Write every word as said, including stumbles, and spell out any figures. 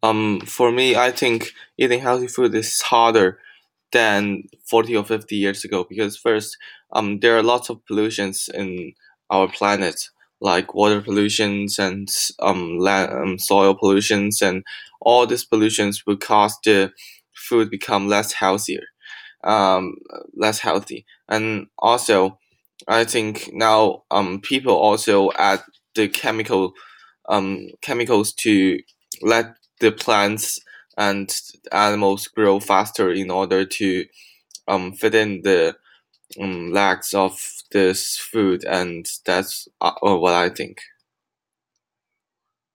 Um, for me, I think eating healthy food is harder than forty or fifty years ago because first, um, there are lots of pollutions in our planet, like water pollutions and um, land, um, soil pollutions, and all these pollutions will cause the food become less healthier, um, less healthy, and also, I think now um, people also add the chemical um, chemicals to let the plants and animals grow faster in order to um, fit in the um, lacks of this food, and that's uh, what I think.